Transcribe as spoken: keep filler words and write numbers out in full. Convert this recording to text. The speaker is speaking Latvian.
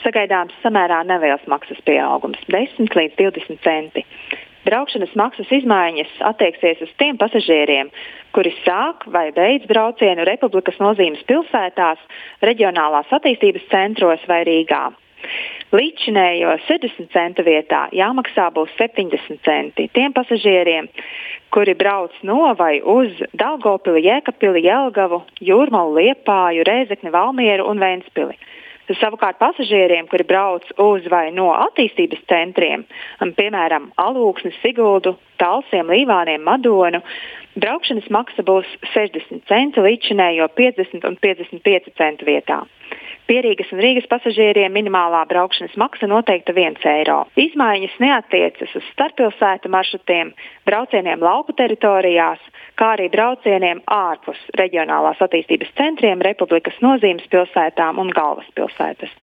sagaidāms samērā neliels maksas pieaugums – desmit līdz divdesmit centi. Braukšanas maksas izmaiņas attieksies uz tiem pasažieriem, kuri sāk vai beidz braucienu Republikas nozīmes pilsētās, reģionālās attīstības centros vai Rīgā. Līdzinējo sešdesmit centu vietā jāmaksā būs septiņdesmit centi tiem pasažieriem, kuri brauc no vai uz Daugavpili, Jēkabpili, Jelgavu, Jūrmalu, Liepāju, Rēzekni, Valmieru un Ventspili. Savukārt pasažieriem, kuri brauc uz vai no attīstības centriem, piemēram, Alūksni, Siguldu, Talsiem, Līvāniem, Madonu, braukšanas maksa būs sešdesmit centi līdzinējo piecdesmit un piecdesmit pieci centu vietā. Pie Rīgas un Rīgas pasažieriem minimālā braukšanas maksa noteikta viens eiro. Izmaiņas neattiecas uz starppilsētu maršrutiem, braucieniem lauku teritorijās, kā arī braucieniem ārpus reģionālās attīstības centriem, Republikas nozīmes pilsētām un galvaspilsētas.